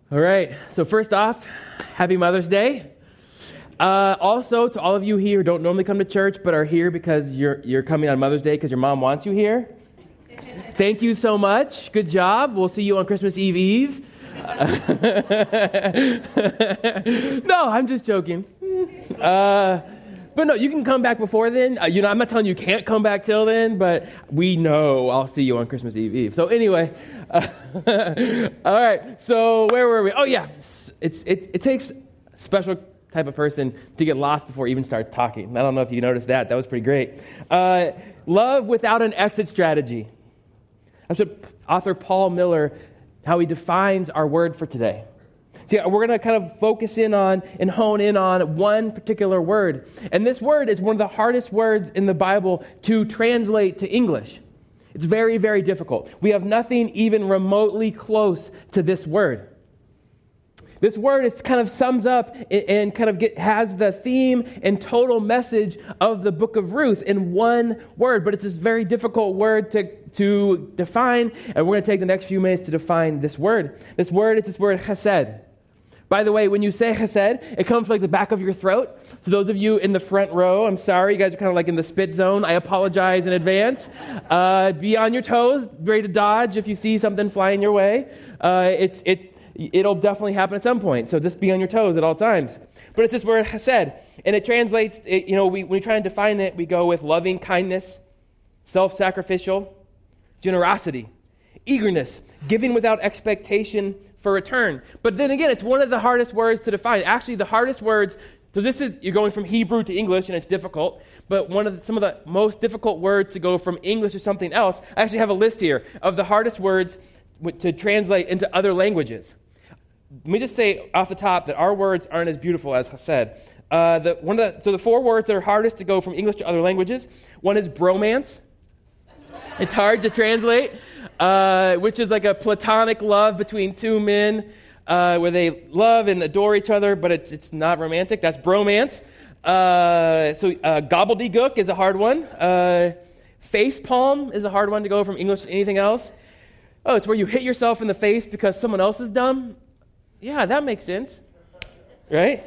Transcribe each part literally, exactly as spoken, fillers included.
All right, so first off, happy Mother's Day. Uh, also, to all of you here who don't normally come to church but are here because you're you're coming on Mother's Day because your mom wants you here, thank you so much. Good job. We'll see you on Christmas Eve Eve. No, I'm just joking. Uh, but no, you can come back before then. Uh, you know, I'm not telling you you can't come back till then, but we know I'll see you on Christmas Eve Eve. So anyway, uh, all right. So where were we? Oh yeah, it's it it takes a special type of person to get lost before even start talking. I don't know if you noticed that. That was pretty great. Uh, love without an exit strategy. That's what author Paul Miller, how he defines our word for today. See, we're going to kind of focus in on and hone in on one particular word. And this word is one of the hardest words in the Bible to translate to English. It's very, very difficult. We have nothing even remotely close to this word. This word is kind of sums up and kind of get, has the theme and total message of the book of Ruth in one word. But it's this very difficult word to, to define. And we're going to take the next few minutes to define this word. This word is this word chesed. By the way, when you say chesed, it comes from like the back of your throat. So those of you in the front row, I'm sorry, you guys are kind of like in the spit zone. I apologize in advance. Uh, be on your toes, ready to dodge if you see something flying your way. Uh, it's it it'll definitely happen at some point. So just be on your toes at all times. But it's this word chesed, and it translates. It, you know, we, when we try and define it, we go with loving kindness, self-sacrificial, generosity, eagerness, giving without expectation for return. But then again, it's one of the hardest words to define. Actually, the hardest words, so this is, you're going from Hebrew to English, and it's difficult, but one of the, some of the most difficult words to go from English to something else, I actually have a list here of the hardest words to translate into other languages. Let me just say off the top that our words aren't as beautiful as chesed. Uh, the, one of the, so the four words that are hardest to go from English to other languages, one is bromance. It's hard to translate. Uh, which is like a platonic love between two men uh, where they love and adore each other, but it's it's not romantic. That's bromance. Uh, so uh, gobbledygook is a hard one. Uh, face palm is a hard one to go from English to anything else. Oh, it's where you hit yourself in the face because someone else is dumb? Yeah, that makes sense. Right?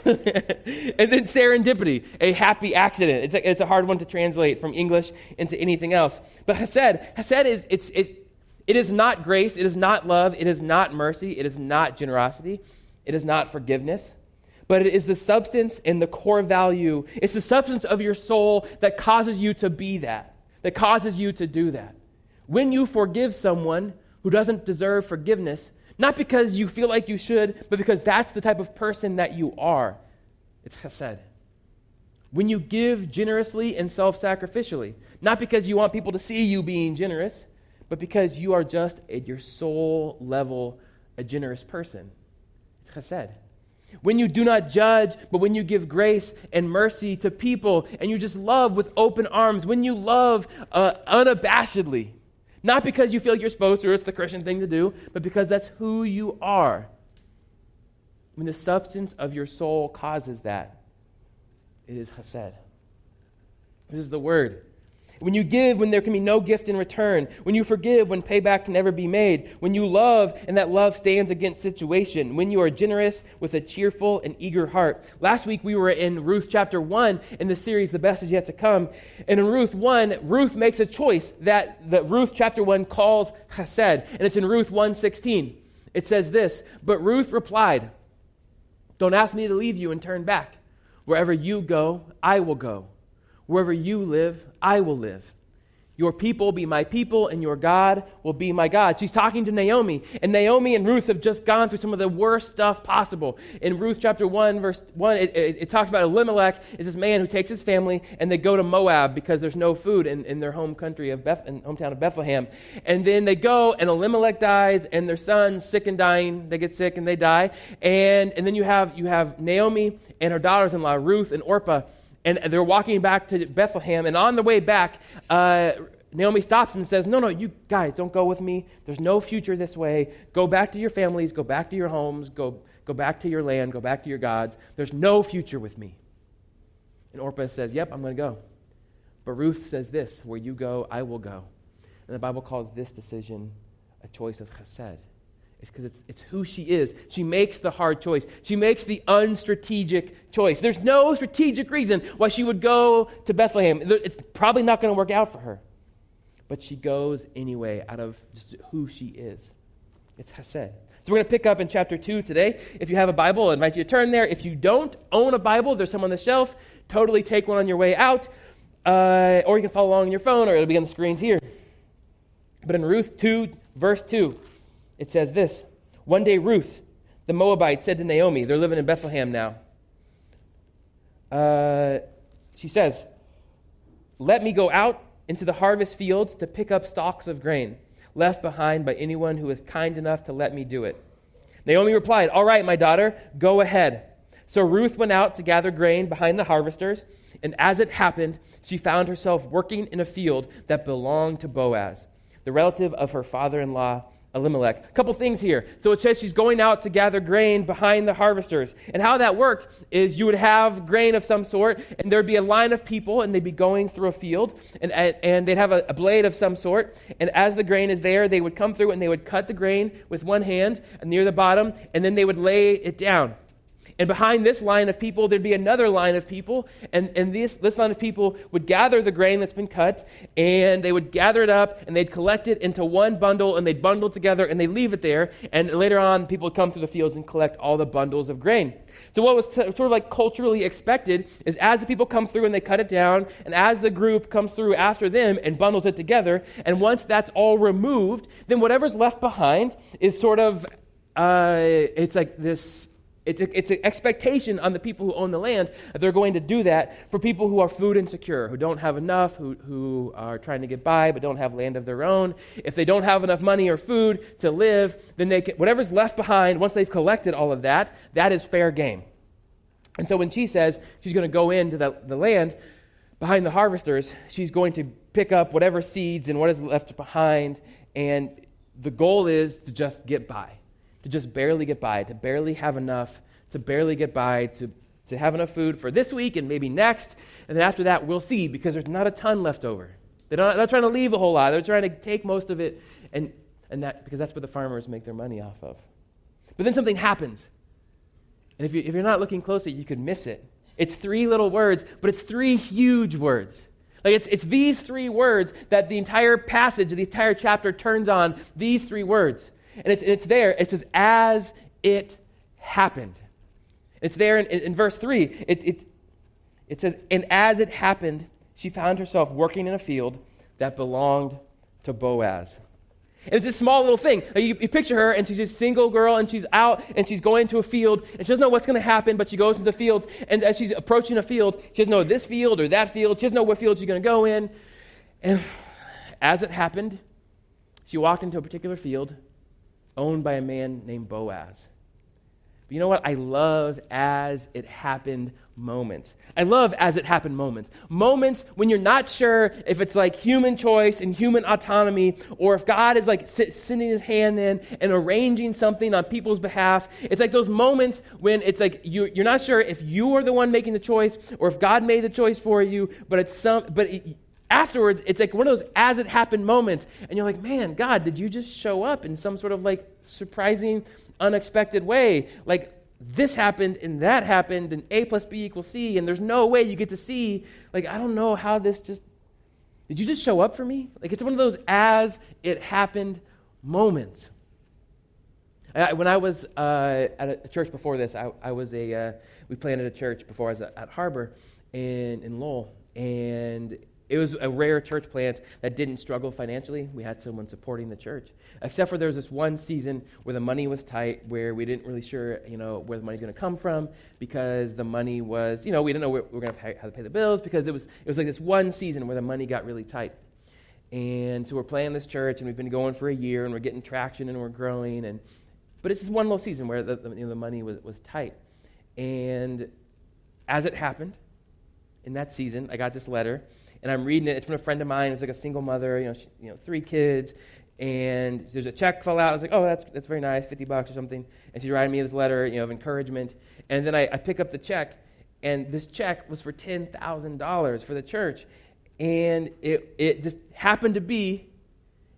And then serendipity, a happy accident. It's a, it's a hard one to translate from English into anything else. But chesed, chesed is it's it it is not grace, it is not love, it is not mercy, it is not generosity, it is not forgiveness, but it is the substance and the core value. It's the substance of your soul that causes you to be that, that causes you to do that. When you forgive someone who doesn't deserve forgiveness, not because you feel like you should, but because that's the type of person that you are. It's chesed. When you give generously and self-sacrificially, not because you want people to see you being generous, but because you are just at your soul level a generous person. It's chesed. When you do not judge, but when you give grace and mercy to people, and you just love with open arms, when you love uh, unabashedly, not because you feel you're supposed to or it's the Christian thing to do, but because that's who you are. When the substance of your soul causes that, it is chesed. This is the word. When you give when there can be no gift in return. When you forgive when payback can never be made. When you love and that love stands against situation. When you are generous with a cheerful and eager heart. Last week we were in Ruth chapter one in the series The Best Is Yet to Come. And in Ruth one, Ruth makes a choice that the Ruth chapter one calls chesed. And it's in Ruth one sixteen. It says this, "But Ruth replied, 'Don't ask me to leave you and turn back. Wherever you go, I will go. Wherever you live, I will live. Your people will be my people, and your God will be my God.'" She's talking to Naomi, and Naomi and Ruth have just gone through some of the worst stuff possible. In Ruth chapter one, verse one, it, it, it talks about Elimelech is this man who takes his family, and they go to Moab because there's no food in, in their home country of Beth, in hometown of Bethlehem. And then they go, and Elimelech dies, and their son's sick and dying. They get sick and they die. And and then you have you have Naomi and her daughters-in-law, Ruth and Orpah. And they're walking back to Bethlehem, and on the way back, uh, Naomi stops them and says, no, no, you guys, don't go with me. There's no future this way. Go back to your families, go back to your homes, go, go back to your land, go back to your gods. There's no future with me. And Orpah says, yep, I'm going to go. But Ruth says this, where you go, I will go. And the Bible calls this decision a choice of chesed. It's because it's, it's who she is. She makes the hard choice. She makes the unstrategic choice. There's no strategic reason why she would go to Bethlehem. It's probably not going to work out for her. But she goes anyway out of just who she is. It's chesed. So we're going to pick up in chapter two today. If you have a Bible, I invite you to turn there. If you don't own a Bible, there's some on the shelf. Totally take one on your way out. Uh, or you can follow along on your phone, or it'll be on the screens here. But in Ruth two, verse two, it says this. One day Ruth, the Moabite, said to Naomi, they're living in Bethlehem now. Uh, she says, let me go out into the harvest fields to pick up stalks of grain, left behind by anyone who is kind enough to let me do it. Naomi replied, all right, my daughter, go ahead. So Ruth went out to gather grain behind the harvesters, and as it happened, she found herself working in a field that belonged to Boaz, the relative of her father-in-law, Elimelech. A couple things here. So it says she's going out to gather grain behind the harvesters. And how that worked is you would have grain of some sort, and there'd be a line of people, and they'd be going through a field, and and they'd have a, a blade of some sort, and as the grain is there, they would come through and they would cut the grain with one hand near the bottom, and then they would lay it down. And behind this line of people, there'd be another line of people, and, and this, this line of people would gather the grain that's been cut, and they would gather it up, and they'd collect it into one bundle, and they'd bundle it together, and they'd leave it there, and later on, people would come through the fields and collect all the bundles of grain. So what was t- sort of like culturally expected is as the people come through and they cut it down, and as the group comes through after them and bundles it together, and once that's all removed, then whatever's left behind is sort of, uh, it's like this... It's, a, it's an expectation on the people who own the land that they're going to do that for people who are food insecure, who don't have enough, who, who are trying to get by but don't have land of their own. If they don't have enough money or food to live, then they can, whatever's left behind, once they've collected all of that, that is fair game. And so when she says she's going to go into the, the land behind the harvesters, she's going to pick up whatever seeds and what is left behind, and the goal is to just get by. To just barely get by, to barely have enough, to barely get by, to, to have enough food for this week and maybe next. And then after that, we'll see, because there's not a ton left over. They don't, they're not trying to leave a whole lot. They're trying to take most of it, and, and that because that's what the farmers make their money off of. But then something happens. And if, you, if you're not looking closely, you could miss it. It's three little words, but it's three huge words. Like it's, it's these three words that the entire passage, the entire chapter turns on, these three words. And it's, it's there. It says, as it happened. It's there in, in, in verse three. It, it, it says, and as it happened, she found herself working in a field that belonged to Boaz. And it's this small little thing. Like you, you picture her, and she's a single girl, and she's out, and she's going to a field, and she doesn't know what's going to happen, but she goes to the field, and as she's approaching a field, she doesn't know this field or that field. She doesn't know what field she's going to go in. And as it happened, she walked into a particular field owned by a man named Boaz. But you know what? I love as it happened moments. I love as it happened moments. Moments when you're not sure if it's like human choice and human autonomy, or if God is like sit, sending his hand in and arranging something on people's behalf. It's like those moments when it's like you, you're not sure if you are the one making the choice or if God made the choice for you, but it's some, but it, afterwards, it's like one of those as it happened moments, and you're like, man, God, did you just show up in some sort of like surprising, unexpected way? Like this happened and that happened and A plus B equals C, and there's no way you get to see, like, I don't know how this just, did you just show up for me? Like it's one of those as it happened moments. I, when I was uh, at a church before this, I, I was a, uh, we planted a church before I was at, at Harbor in, in Lowell, and it was a rare church plant that didn't struggle financially. We had someone supporting the church. Except for there was this one season where the money was tight, where we didn't really sure, you know, where the money's going to come from, because the money was, you know, we didn't know where we were going to pay, how to pay the bills, because it was it was like this one season where the money got really tight. And so we're planning this church, and we've been going for a year, and we're getting traction, and we're growing, and but it's this one little season where the, the, you know, the money was, was tight. And as it happened, in that season, I got this letter. And I'm reading it. It's from a friend of mine who's like a single mother, you know, she, you know, three kids, and there's a check fell out. I was like, oh, that's that's very nice, fifty bucks or something. And she's writing me this letter, you know, of encouragement. And then I, I pick up the check, and this check was for ten thousand dollars for the church, and it it just happened to be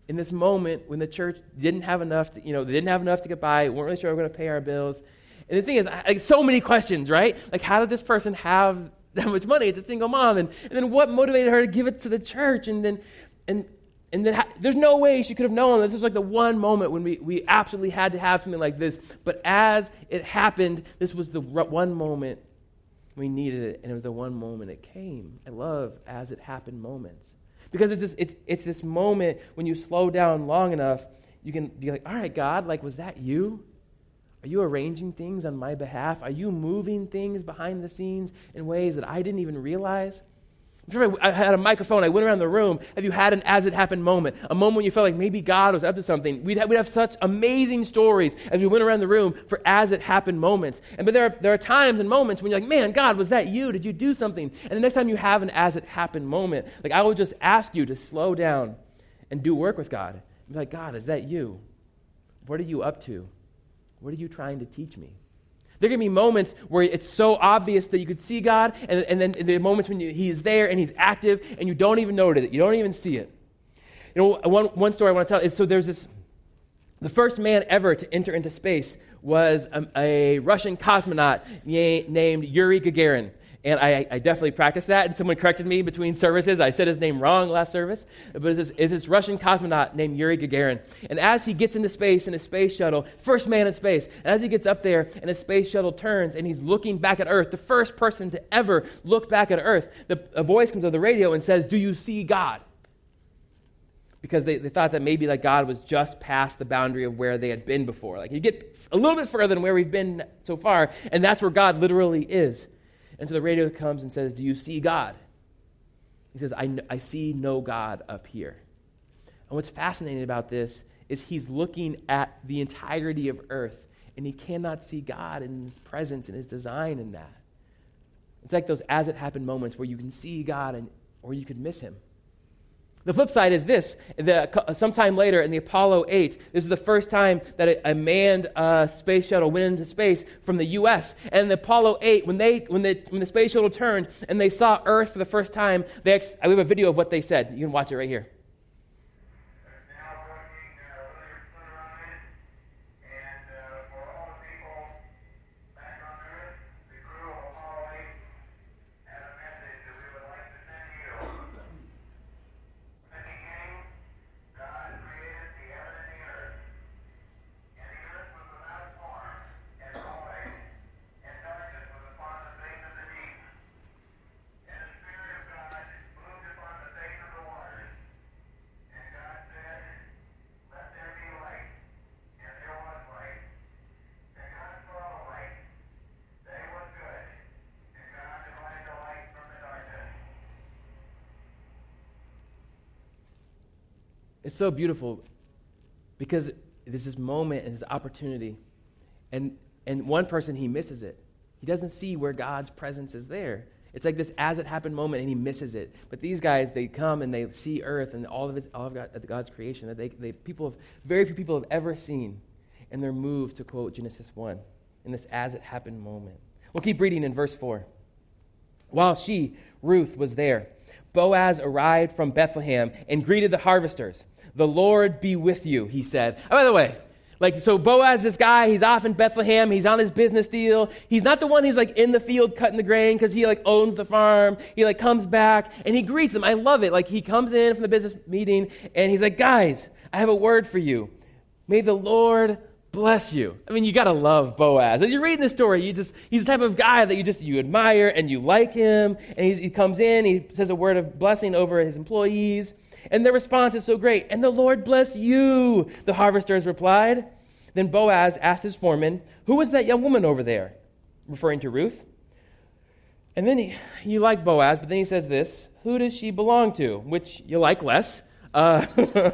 in this moment when the church didn't have enough to, you know, they didn't have enough to get by, weren't really sure we were going to pay our bills. And the thing is, I, like, so many questions, right? Like, how did this person have that much money? It's a single mom. And, and then what motivated her to give it to the church? And then, and and then ha- there's no way she could have known. This was like the one moment when we, we absolutely had to have something like this. But as it happened, this was the r- one moment we needed it, and it was the one moment it came. I love as it happened moments. Because it's this, it's, it's this moment when you slow down long enough, you can be like, all right, God, like, was that you? Are you arranging things on my behalf? Are you moving things behind the scenes in ways that I didn't even realize? I'm sure I had a microphone. I went around the room. Have you had an as it happened moment? A moment when you felt like maybe God was up to something? We'd have, we'd have such amazing stories as we went around the room for as it happened moments. And but there are, there are times and moments when you're like, man, God, was that you? Did you do something? And the next time you have an as it happened moment, like, I will just ask you to slow down and do work with God. Be like, God, is that you? What are you up to? What are you trying to teach me? There are going to be moments where it's so obvious that you could see God, and, and then there are moments when you, he is there and he's active, and you don't even notice it. You don't even see it. You know, one, one story I want to tell is, so there's this, the first man ever to enter into space was a, a Russian cosmonaut named Yuri Gagarin. And I, I definitely practiced that, and someone corrected me between services. I said his name wrong last service, but it's this, it's this Russian cosmonaut named Yuri Gagarin. And as he gets into space in a space shuttle, first man in space, and as he gets up there and the space shuttle turns and he's looking back at Earth, the first person to ever look back at Earth, the, a voice comes over the radio and says, "Do you see God?" Because they, they thought that maybe like God was just past the boundary of where they had been before. Like, you get a little bit further than where we've been so far, and that's where God literally is. And so the radio comes and says, "Do you see God?" He says, I, I see no God up here. And what's fascinating about this is he's looking at the entirety of Earth, and he cannot see God in his presence and his design in that. It's like those as it happened moments where you can see God and or you could miss him. The flip side is this. The, sometime later in the Apollo eight, this is the first time that a, a manned uh, space shuttle went into space from the U S And the Apollo eight, when they when, they, when the space shuttle turned and they saw Earth for the first time, they ex- we have a video of what they said. You can watch it right here. It's so beautiful because there's this moment and this opportunity. And and one person, he misses it. He doesn't see where God's presence is there. It's like this as it happened moment, and he misses it. But these guys, they come and they see Earth and all of it, all of God, God's creation that they, they people have, very few people have ever seen, and they're moved to quote Genesis one in this as it happened moment. We'll keep reading in verse four. While she, Ruth, was there, Boaz arrived from Bethlehem and greeted the harvesters. "The Lord be with you," he said. Oh, by the way, like, so Boaz, this guy, he's off in Bethlehem. He's on his business deal. He's not the one who's like in the field cutting the grain because he like owns the farm. He like comes back and he greets them. I love it. Like, he comes in from the business meeting and he's like, "Guys, I have a word for you. May the Lord bless you." I mean, you got to love Boaz. As you're reading this story, you just he's the type of guy that you just you admire and you like him. And he's, he comes in, he says a word of blessing over his employees. And their response is so great. "And the Lord bless you," the harvesters replied. Then Boaz asked his foreman, "Who was that young woman over there?" Referring to Ruth. And then he, you like Boaz, but then he says this, "Who does she belong to?" Which you like less. Uh,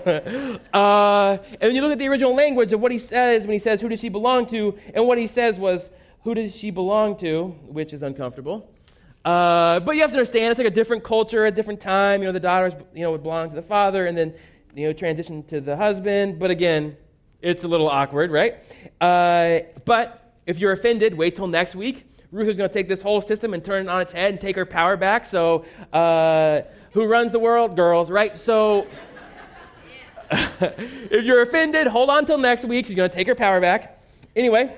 uh, and when you look at the original language of what he says when he says, "Who does she belong to?" and what he says was, "Who does she belong to?" which is uncomfortable. Uh, but you have to understand, it's like a different culture, a different time. You know, the daughters, you know, would belong to the father, and then, you know, transition to the husband. But again, it's a little awkward, right? Uh, but if you're offended, wait till next week. Ruth is going to take this whole system and turn it on its head and take her power back. So, uh, who runs the world? Girls, right? So, If you're offended, hold on till next week. She's going to take her power back. Anyway.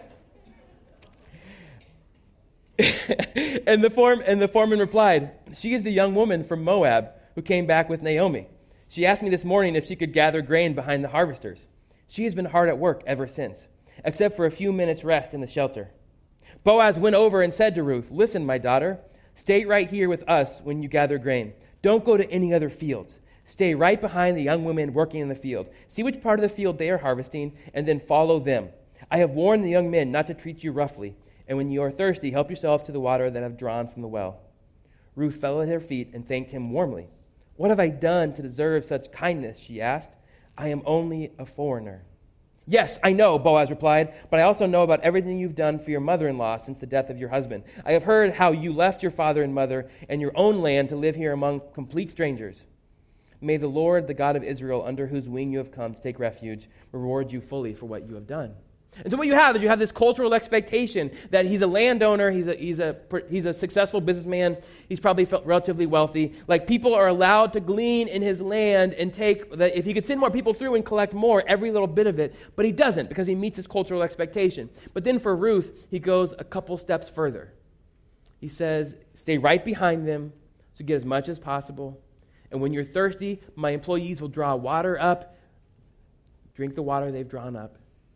and the form and the foreman replied, "She is the young woman from Moab who came back with Naomi. She asked me this morning if she could gather grain behind the harvesters. She has been hard at work ever since, except for a few minutes' rest in the shelter." Boaz went over and said to Ruth, "Listen, my daughter, stay right here with us when you gather grain. Don't go to any other fields. Stay right behind the young women working in the field. See which part of the field they are harvesting, and then follow them. I have warned the young men not to treat you roughly. And when you are thirsty, help yourself to the water that I have drawn from the well." Ruth fell at her feet and thanked him warmly. "What have I done to deserve such kindness?" she asked. "I am only a foreigner." "Yes, I know," Boaz replied, "but I also know about everything you've done for your mother-in-law since the death of your husband. I have heard how you left your father and mother and your own land to live here among complete strangers. May the Lord, the God of Israel, under whose wing you have come to take refuge, reward you fully for what you have done." And so what you have is you have this cultural expectation that he's a landowner, he's a he's a he's a successful businessman, he's probably relatively wealthy. Like, people are allowed to glean in his land and take that if he could send more people through and collect more, every little bit of it, but he doesn't because he meets his cultural expectation. But then for Ruth, he goes a couple steps further. He says, "Stay right behind them to get as much as possible. And when you're thirsty, my employees will draw water up. Drink the water they've drawn up.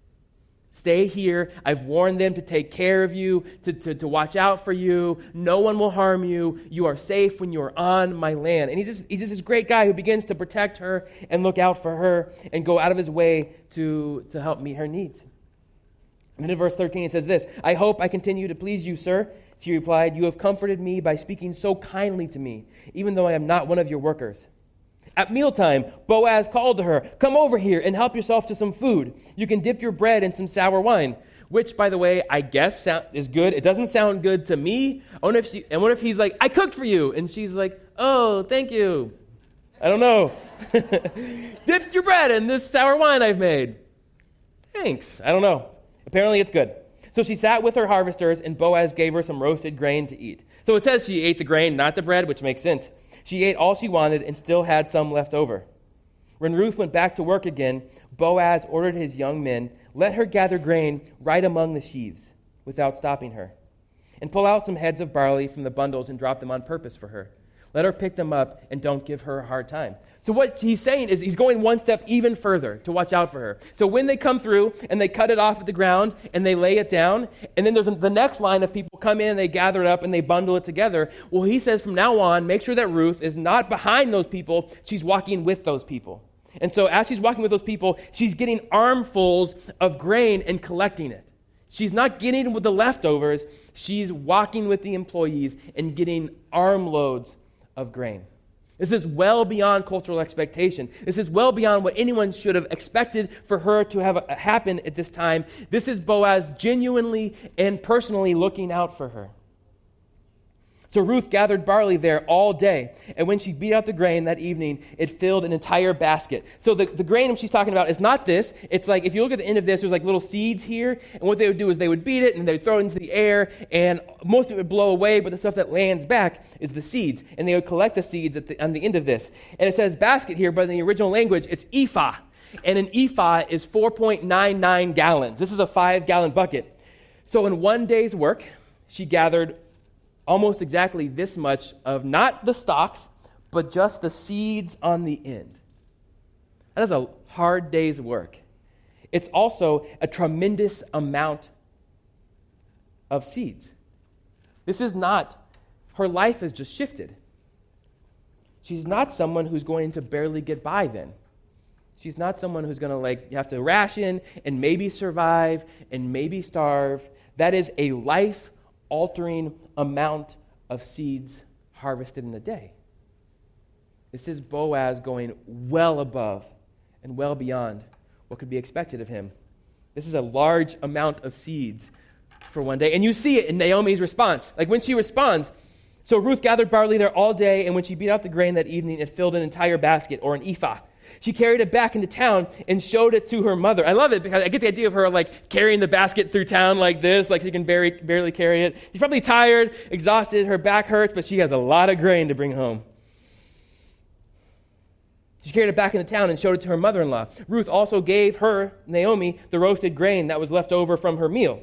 Stay here. I've warned them to take care of you, to, to, to watch out for you. No one will harm you. You are safe when you are on my land." And he's just, he's just this great guy who begins to protect her and look out for her and go out of his way to, to help meet her needs. And then in verse thirteen it says this, "I hope I continue to please you, sir." She replied, "You have comforted me by speaking so kindly to me, even though I am not one of your workers." At mealtime, Boaz called to her, "Come over here and help yourself to some food. You can dip your bread in some sour wine," which, by the way, I guess is good. It doesn't sound good to me. I wonder if, she, I wonder if he's like, "I cooked for you." And she's like, "Oh, thank you." I don't know. "Dip your bread in this sour wine I've made." Thanks. I don't know. Apparently it's good. So she sat with her harvesters, and Boaz gave her some roasted grain to eat. So it says she ate the grain, not the bread, which makes sense. She ate all she wanted and still had some left over. When Ruth went back to work again, Boaz ordered his young men, "Let her gather grain right among the sheaves without stopping her, and pull out some heads of barley from the bundles and drop them on purpose for her. Let her pick them up and don't give her a hard time." So what he's saying is he's going one step even further to watch out for her. So when they come through and they cut it off at the ground and they lay it down, and then there's the next line of people come in and they gather it up and they bundle it together. Well, he says from now on, make sure that Ruth is not behind those people. She's walking with those people. And so as she's walking with those people, she's getting armfuls of grain and collecting it. She's not getting with the leftovers. She's walking with the employees and getting armloads of grain. This is well beyond cultural expectation. This is well beyond what anyone should have expected for her to have happen at this time. This is Boaz genuinely and personally looking out for her. So Ruth gathered barley there all day, and when she beat out the grain that evening, it filled an entire basket. So the, the grain she's talking about is not this. It's like, if you look at the end of this, there's like little seeds here, and what they would do is they would beat it, and they would throw it into the air, and most of it would blow away, but the stuff that lands back is the seeds, and they would collect the seeds at the, on the end of this. And it says basket here, but in the original language, it's ephah, and an ephah is four point nine nine gallons. This is a five-gallon bucket. So in one day's work, she gathered almost exactly this much of not the stalks, but just the seeds on the end. That is a hard day's work. It's also a tremendous amount of seeds. This is not, her life has just shifted. She's not someone who's going to barely get by then. She's not someone who's going to like have to ration and maybe survive and maybe starve. That is a life-altering amount of seeds harvested in a day. This is Boaz going well above and well beyond what could be expected of him. This is a large amount of seeds for one day. And you see it in Naomi's response. Like when she responds, so Ruth gathered barley there all day, and when she beat out the grain that evening, it filled an entire basket, or an ephah. She carried it back into town and showed it to her mother. I love it because I get the idea of her like carrying the basket through town like this, like she can barely, barely carry it. She's probably tired, exhausted, her back hurts, but she has a lot of grain to bring home. She carried it back into town and showed it to her mother-in-law. Ruth also gave her, Naomi, the roasted grain that was left over from her meal.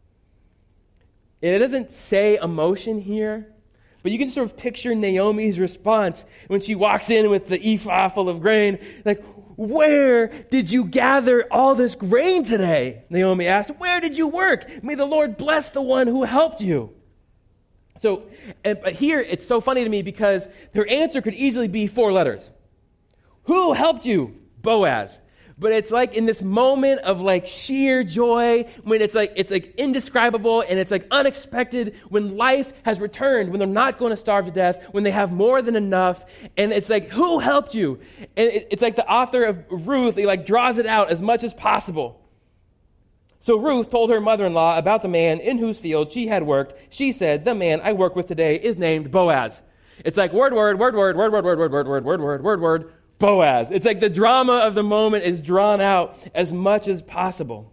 It doesn't say emotion here, but you can sort of picture Naomi's response when she walks in with the ephah full of grain. Like, where did you gather all this grain today? Naomi asked. Where did you work? May the Lord bless the one who helped you. So, and, but here it's so funny to me because her answer could easily be four letters. Who helped you? Boaz. But it's like in this moment of like sheer joy, when it's like it's like indescribable and it's like unexpected, when life has returned, when they're not going to starve to death, when they have more than enough, and it's like, who helped you? And it, it's like the author of Ruth, he like draws it out as much as possible. So Ruth told her mother-in-law about the man in whose field she had worked. She said, the man I work with today is named Boaz. It's like word, word, word, word, word, word, word, word, word, word, word, word, word, word, Boaz. It's like the drama of the moment is drawn out as much as possible.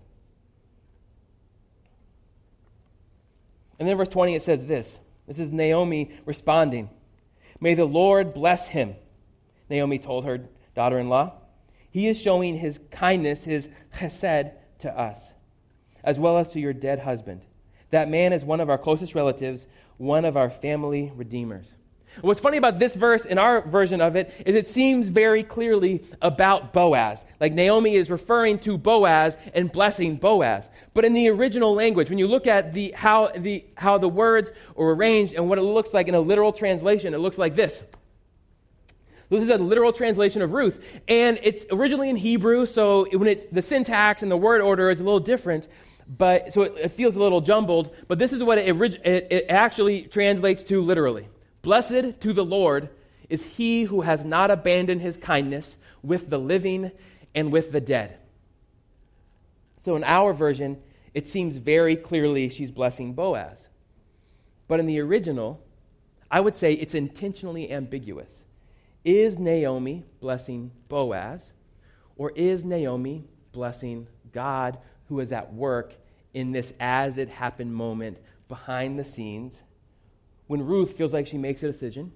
And then verse twenty, it says this. This is Naomi responding. May the Lord bless him, Naomi told her daughter-in-law. He is showing his kindness, his chesed, to us, as well as to your dead husband. That man is one of our closest relatives, one of our family redeemers. What's funny about this verse in our version of it is it seems very clearly about Boaz. Like Naomi is referring to Boaz and blessing Boaz. But in the original language, when you look at the how the how the words are arranged and what it looks like in a literal translation, it looks like this. This is a literal translation of Ruth. And it's originally in Hebrew, so when it, the syntax and the word order is a little different, but so it, it feels a little jumbled. But this is what it, it, it actually translates to literally. Blessed to the Lord is he who has not abandoned his kindness with the living and with the dead. So in our version, it seems very clearly she's blessing Boaz. But in the original, I would say it's intentionally ambiguous. Is Naomi blessing Boaz, or is Naomi blessing God who is at work in this as-it-happened moment behind the scenes, when Ruth feels like she makes a decision,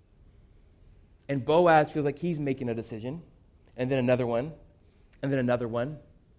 and Boaz feels like he's making a decision, and then another one, and then another one.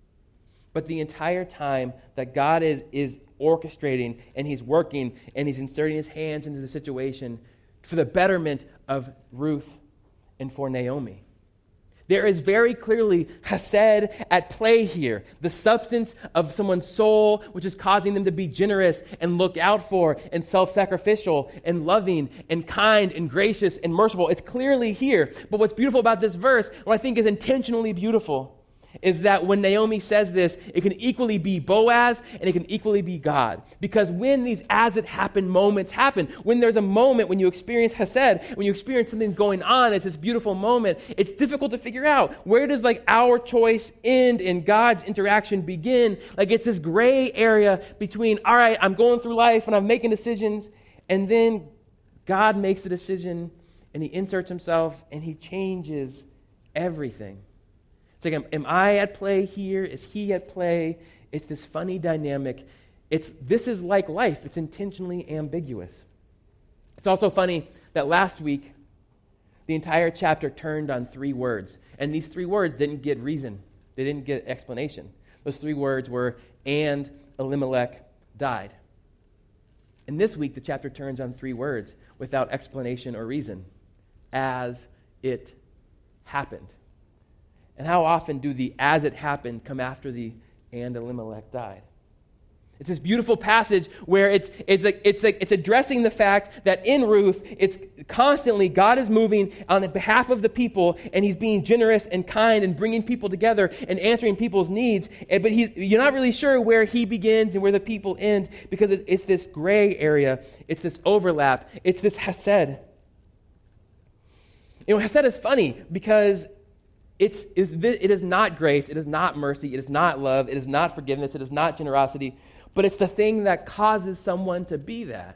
But the entire time that God is, is orchestrating, and he's working, and he's inserting his hands into the situation for the betterment of Ruth and for Naomi. There is very clearly chesed at play here, the substance of someone's soul, which is causing them to be generous and look out for and self-sacrificial and loving and kind and gracious and merciful. It's clearly here. But what's beautiful about this verse, what I think is intentionally beautiful, is that when Naomi says this, it can equally be Boaz and it can equally be God. Because when these as-it-happened moments happen, when there's a moment when you experience chesed, when you experience something's going on, it's this beautiful moment, it's difficult to figure out. Where does like our choice end and God's interaction begin? Like it's this gray area between, all right, I'm going through life and I'm making decisions, and then God makes a decision and he inserts himself and he changes everything. It's like, am, am I at play here? Is he at play? It's this funny dynamic. It's this is like life. It's intentionally ambiguous. It's also funny that last week, the entire chapter turned on three words. And these three words didn't get reason. They didn't get explanation. Those three words were, and Elimelech died. And this week, the chapter turns on three words without explanation or reason. As it happened. And how often do the as it happened come after the and Elimelech died? It's this beautiful passage where it's it's like it's like it's addressing the fact that in Ruth, it's constantly God is moving on behalf of the people, and he's being generous and kind and bringing people together and answering people's needs. But he's you're not really sure where he begins and where the people end, because it's this gray area, it's this overlap, it's this chesed. You know, chesed is funny because It's, it is not grace, it is not mercy, it is not love, it is not forgiveness, it is not generosity, but it's the thing that causes someone to be that.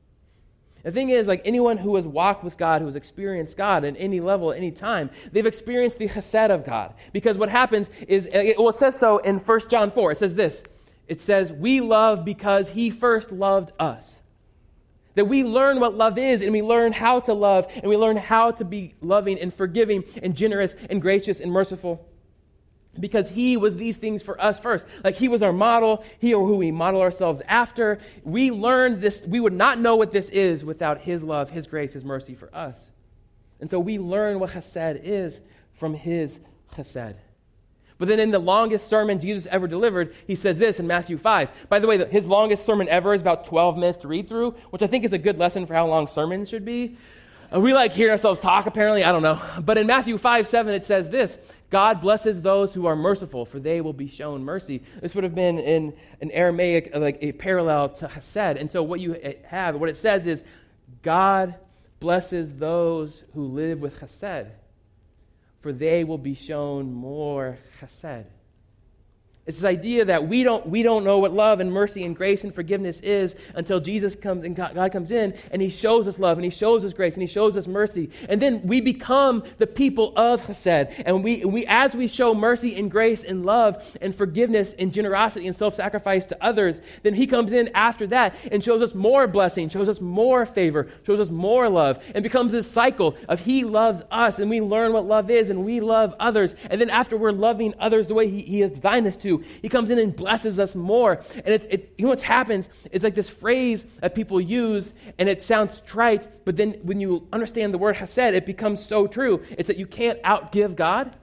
The thing is, like anyone who has walked with God, who has experienced God at any level, at any time, they've experienced the chesed of God. Because what happens is, well, it says so in First John four, it says this, it says, we love because he first loved us. That we learn what love is, and we learn how to love, and we learn how to be loving and forgiving and generous and gracious and merciful. Because he was these things for us first. Like he was our model, he or who we model ourselves after. We learned this, we would not know what this is without his love, his grace, his mercy for us. And so we learn what chesed is from his chesed. But then in the longest sermon Jesus ever delivered, he says this in Matthew five. By the way, his longest sermon ever is about twelve minutes to read through, which I think is a good lesson for how long sermons should be. Uh, we like hearing ourselves talk, apparently. I don't know. But in Matthew five seven, it says this: God blesses those who are merciful, for they will be shown mercy. This would have been in an Aramaic, like a parallel to chesed. And so what you have, what it says is, God blesses those who live with chesed, for they will be shown more chesed. It's this idea that we don't we don't know what love and mercy and grace and forgiveness is until Jesus comes and God, God comes in and he shows us love and he shows us grace and he shows us mercy. And then we become the people of chesed. And we, we as we show mercy and grace and love and forgiveness and generosity and self-sacrifice to others, then he comes in after that and shows us more blessing, shows us more favor, shows us more love, and becomes this cycle of he loves us and we learn what love is and we love others. And then after we're loving others the way he, he has designed us to, he comes in and blesses us more. And it's, it, you know what happens? It's like this phrase that people use, and it sounds trite, but then when you understand the word chesed, it becomes so true. It's that you can't outgive God.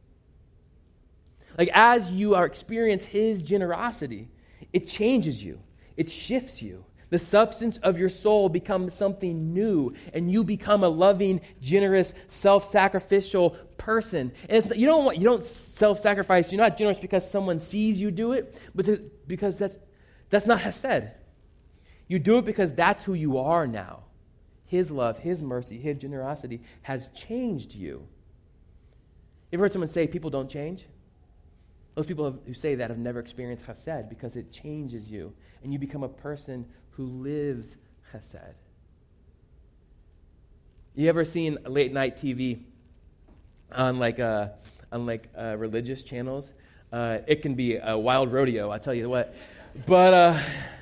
Like as you are experience his generosity, it changes you. It shifts you. The substance of your soul becomes something new, and you become a loving, generous, self-sacrificial person. And it's, you don't want, you don't self-sacrifice. You're not generous because someone sees you do it, but because that's that's not chesed. You do it because that's who you are now. His love, his mercy, his generosity has changed you. You ever heard someone say people don't change? Those people who say that have never experienced chesed because it changes you, and you become a person who lives chesed. You ever seen late night T V on like uh, on like uh, religious channels? Uh, it can be a wild rodeo, I tell you what. But uh,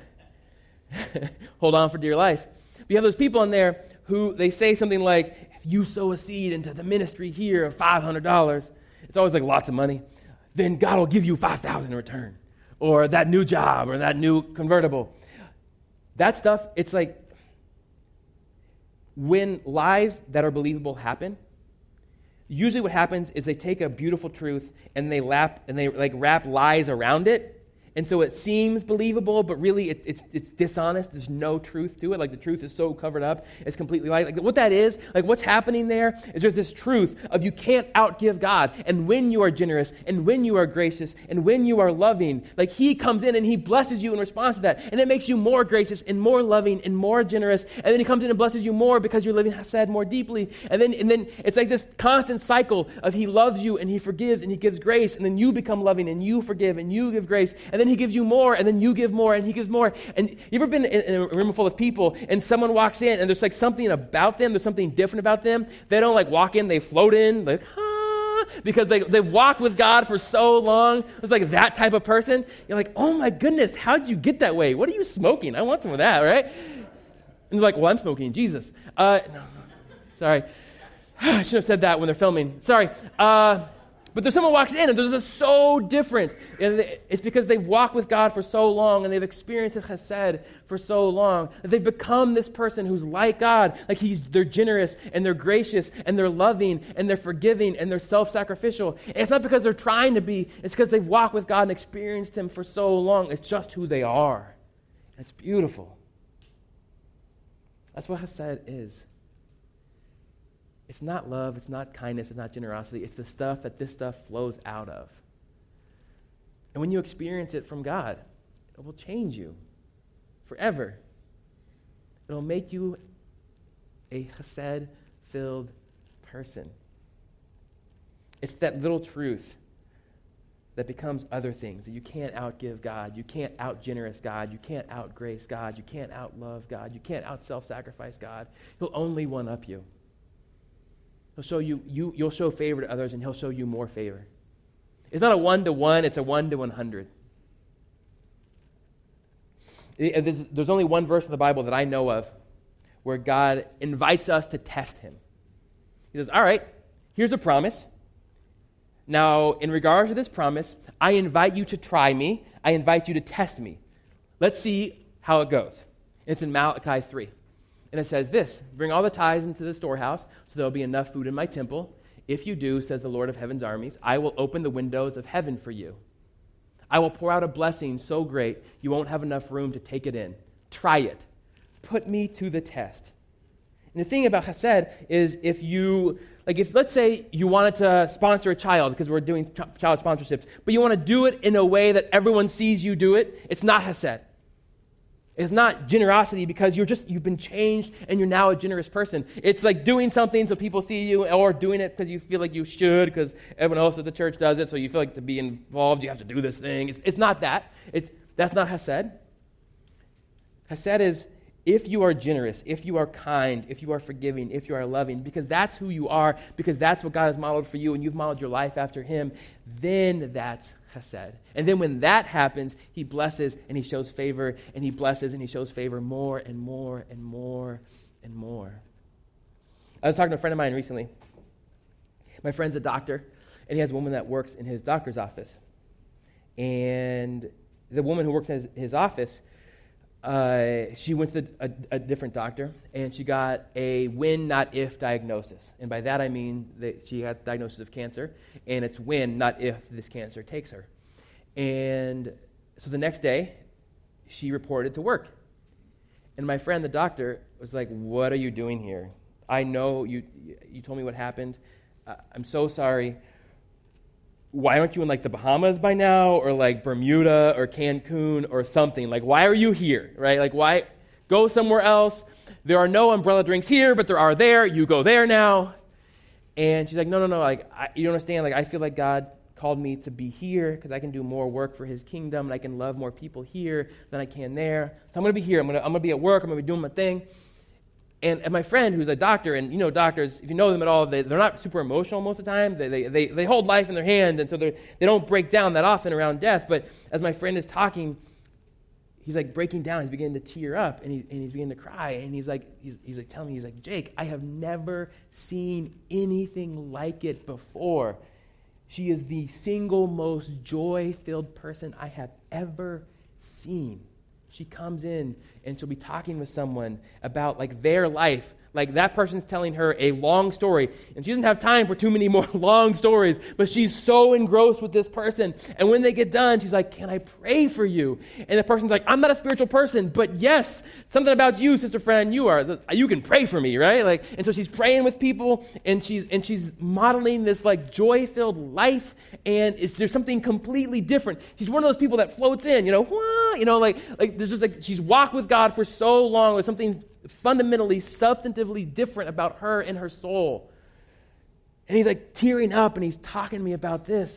hold on for dear life. But you have those people in there who they say something like, "If you sow a seed into the ministry here of five hundred dollars, it's always like lots of money, then God will give you five thousand dollars in return, or that new job, or that new convertible." That stuff, it's like when lies that are believable happen, usually what happens is they take a beautiful truth and they lap and they like wrap lies around it. And so it seems believable, but really it's it's it's dishonest. There's no truth to it. Like the truth is so covered up, it's completely light. Like what that is, like what's happening there is there's this truth of you can't outgive God. And when you are generous, and when you are gracious, and when you are loving, like he comes in and he blesses you in response to that. And it makes you more gracious and more loving and more generous. And then he comes in and blesses you more because you're living chesed more deeply. And then and then it's like this constant cycle of he loves you and he forgives and he gives grace. And then you become loving and you forgive and you give grace. And then he gives you more, and then you give more, and he gives more. And you ever been in, in a room full of people, and someone walks in, and there's like something about them, there's something different about them. They don't like walk in, they float in, like, ah, because they, they've walked with God for so long. It's like that type of person. You're like, oh my goodness, how did you get that way? What are you smoking? I want some of that, right? And they're like, well, I'm smoking Jesus. Uh, no, sorry. I should have said that when they're filming. Sorry. Uh, But there's someone walks in and they're just so different. And it's because they've walked with God for so long and they've experienced chesed for so long that they've become this person who's like God. Like he's, they're generous and they're gracious and they're loving and they're forgiving and they're self-sacrificial. And it's not because they're trying to be. It's because they've walked with God and experienced him for so long. It's just who they are. And it's beautiful. That's what chesed is. It's not love, it's not kindness, it's not generosity. It's the stuff that this stuff flows out of. And when you experience it from God, it will change you forever. It'll make you a chesed-filled person. It's that little truth that becomes other things, that you can't outgive God, you can't out-generous God, you can't out-grace God, you can't out-love God, you can't out-self-sacrifice God. He'll only one-up you. He'll show you, you, you'll show favor to others, and he'll show you more favor. It's not a one-to-one, it's a one to one hundred. There's, there's only one verse in the Bible that I know of where God invites us to test him. He says, all right, here's a promise. Now, in regard to this promise, I invite you to try me. I invite you to test me. Let's see how it goes. It's in Malachi three. And it says this, bring all the tithes into the storehouse, so there will be enough food in my temple. If you do, says the Lord of heaven's armies, I will open the windows of heaven for you. I will pour out a blessing so great you won't have enough room to take it in. Try it. Put me to the test. And the thing about chesed is if you, like if let's say you wanted to sponsor a child, because we're doing ch- child sponsorships, but you want to do it in a way that everyone sees you do it, it's not chesed. It's not generosity because you're just, you've been changed and you're now a generous person. It's like doing something so people see you, or doing it because you feel like you should because everyone else at the church does it, so you feel like to be involved, you have to do this thing. It's, it's not that. It's That's not chesed. Chesed is if you are generous, if you are kind, if you are forgiving, if you are loving, because that's who you are, because that's what God has modeled for you and you've modeled your life after him, then that's chesed. And then when that happens, he blesses and he shows favor, and he blesses and he shows favor more and more and more and more. I was talking to a friend of mine recently. My friend's a doctor, and he has a woman that works in his doctor's office. And the woman who works in his, his office, uh, she went to the, a, a different doctor, and she got a when, not if diagnosis. And by that I mean that she had diagnosis of cancer, and it's when, not if, this cancer takes her. And so the next day, she reported to work. And my friend, the doctor, was like, what are you doing here? I know you you told me what happened. Uh, I'm so sorry. Why aren't you in like the Bahamas by now, or like Bermuda or Cancun or something? Like, why are you here, right? Like, why go somewhere else? There are no umbrella drinks here, but there are there. You go there now. And she's like, no, no, no. Like, I, you don't understand. Like, I feel like God called me to be here because I can do more work for his kingdom, and I can love more people here than I can there. So I'm going to be here. I'm going to I'm going to be at work. I'm going to be doing my thing. And, and my friend, who's a doctor, and you know doctors, if you know them at all, they, they're not super emotional most of the time. They, they, they, they hold life in their hand, and so they don't break down that often around death. But as my friend is talking, he's like breaking down. He's beginning to tear up, and, he, and he's beginning to cry. And he's like, he's, he's like telling me, he's like, Jake, I have never seen anything like it before. She is the single most joy-filled person I have ever seen. She comes in and she'll be talking with someone about like their life. Like that person's telling her a long story, and she doesn't have time for too many more long stories, but she's so engrossed with this person. And when they get done, she's like, can I pray for you? And the person's like, I'm not a spiritual person, but yes, something about you, sister friend, you are. You can pray for me, right? Like, and so she's praying with people, and she's and she's modeling this like joy-filled life, and it's, there's something completely different. She's one of those people that floats in, you know, Wah! you know, like like there's just like she's walked with God for so long with something fundamentally, substantively different about her and her soul. And he's like tearing up, and he's talking to me about this.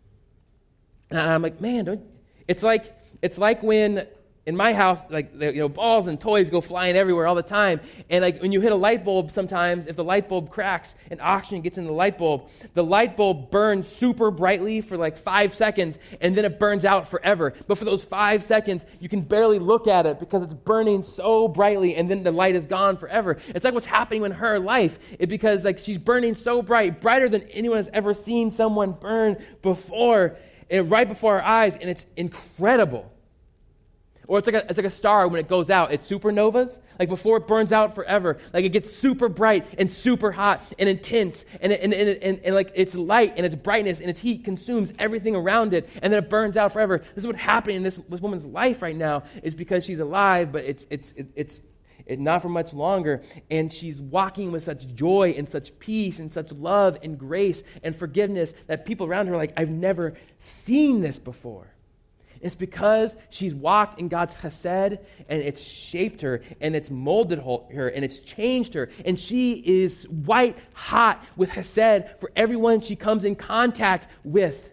And I'm like, man, don't, it's like it's like when in my house, like, you know, balls and toys go flying everywhere all the time. And like when you hit a light bulb sometimes, if the light bulb cracks and oxygen gets in the light bulb, the light bulb burns super brightly for like five seconds, and then it burns out forever. But for those five seconds, you can barely look at it because it's burning so brightly, and then the light is gone forever. It's like what's happening in her life. It's because like she's burning so bright, brighter than anyone has ever seen someone burn before, and right before our eyes, and it's incredible. Or it's like a it's like a star when it goes out. It's supernovas. Like before it burns out forever. Like it gets super bright and super hot and intense. And, it, and, and, and, and like its light and its brightness and its heat consumes everything around it. And then it burns out forever. This is what's happening in this, this woman's life right now. Is because she's alive, but it's it's it, it's it, not for much longer. And she's walking with such joy and such peace and such love and grace and forgiveness that people around her are like, I've never seen this before. It's because she's walked in God's chesed, and it's shaped her, and it's molded her, and it's changed her. And she is white hot with chesed for everyone she comes in contact with.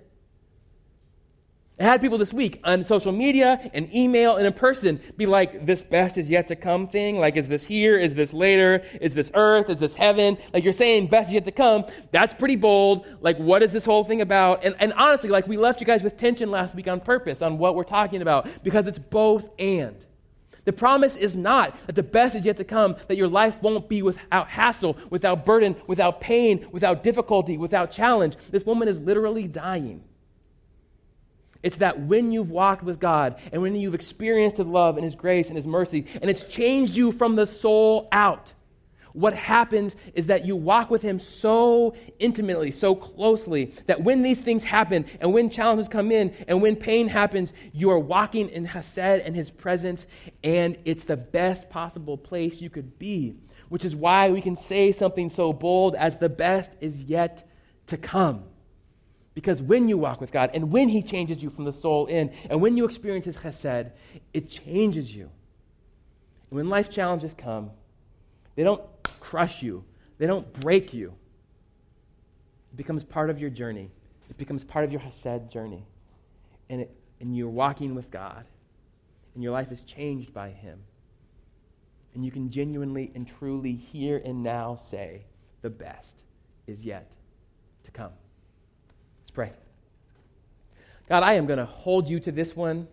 I had people this week on social media and email and in person be like, this best is yet to come thing. Like, is this here? Is this later? Is this earth? Is this heaven? Like, you're saying best is yet to come. That's pretty bold. Like, what is this whole thing about? And, and honestly, like, we left you guys with tension last week on purpose on what we're talking about, because it's both and. The promise is not that the best is yet to come, that your life won't be without hassle, without burden, without pain, without difficulty, without challenge. This woman is literally dying. It's that when you've walked with God and when you've experienced His love and His grace and His mercy, and it's changed you from the soul out, what happens is that you walk with Him so intimately, so closely, that when these things happen and when challenges come in and when pain happens, you are walking in Hesed and His presence, and it's the best possible place you could be, which is why we can say something so bold as the best is yet to come. Because when you walk with God and when He changes you from the soul in and when you experience His Chesed, it changes you. And when life challenges come, they don't crush you. They don't break you. It becomes part of your journey. It becomes part of your Chesed journey. And, it, and you're walking with God. And your life is changed by Him. And you can genuinely and truly here and now say, the best is yet to come. Let's pray. God, I am going to hold you to this one.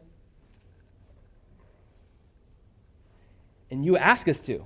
And you ask us to.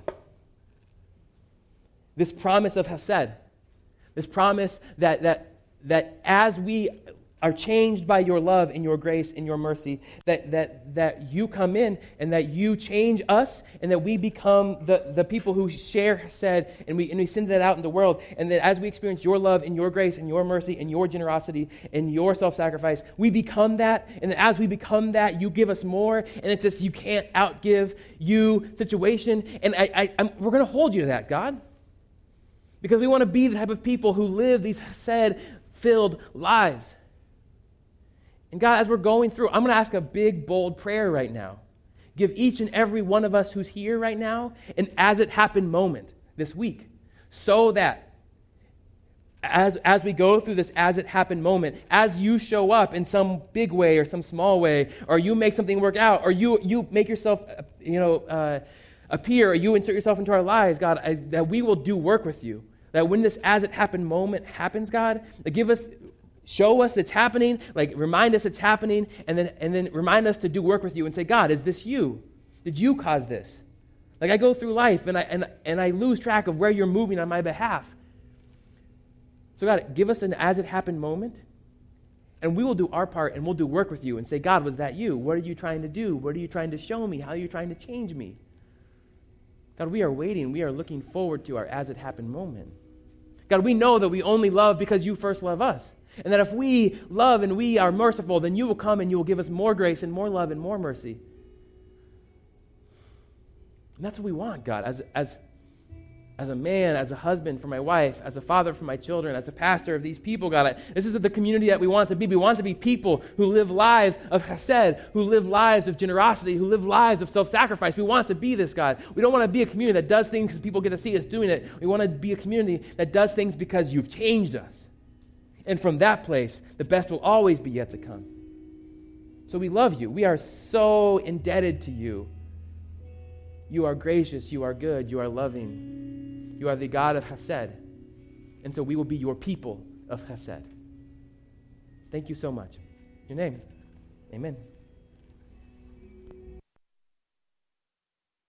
This promise of Hesed, this promise that, that, that as we are changed by your love and your grace and your mercy, that, that, that you come in and that you change us and that we become the, the people who share Hesed and we, and we send that out in the world, and that as we experience your love and your grace and your mercy and your generosity and your self-sacrifice, we become that, and that as we become that, you give us more, and it's this you can't outgive you situation, and I, I, I'm, we're going to hold you to that, God. Because we want to be the type of people who live these Hesed-filled lives. And God, as we're going through, I'm going to ask a big, bold prayer right now. Give each and every one of us who's here right now an as-it-happened moment this week. So that as, as we go through this as-it-happened moment, as you show up in some big way or some small way, or you make something work out, or you, you make yourself, you know, uh, appear, or you insert yourself into our lives, God, I, that we will do work with you. That when this as-it-happened moment happens, God, that give us, show us it's happening, like remind us it's happening, and then and then remind us to do work with you and say, God, is this you? Did you cause this? Like I go through life and I and, and I lose track of where you're moving on my behalf. So God, give us an as-it-happened moment, and we will do our part and we'll do work with you and say, God, was that you? What are you trying to do? What are you trying to show me? How are you trying to change me? God, we are waiting. We are looking forward to our as-it-happened moment. God, we know that we only love because you first love us. And that if we love and we are merciful, then you will come and you will give us more grace and more love and more mercy. And that's what we want, God, as, as, as a man, as a husband for my wife, as a father for my children, as a pastor of these people, God. I, this is the community that we want to be. We want to be people who live lives of Chesed, who live lives of generosity, who live lives of self-sacrifice. We want to be this, God. We don't want to be a community that does things because people get to see us doing it. We want to be a community that does things because you've changed us. And from that place, the best will always be yet to come. So we love you. We are so indebted to you. You are gracious. You are good. You are loving. You are the God of Chesed. And so we will be your people of Chesed. Thank you so much. In your name, amen.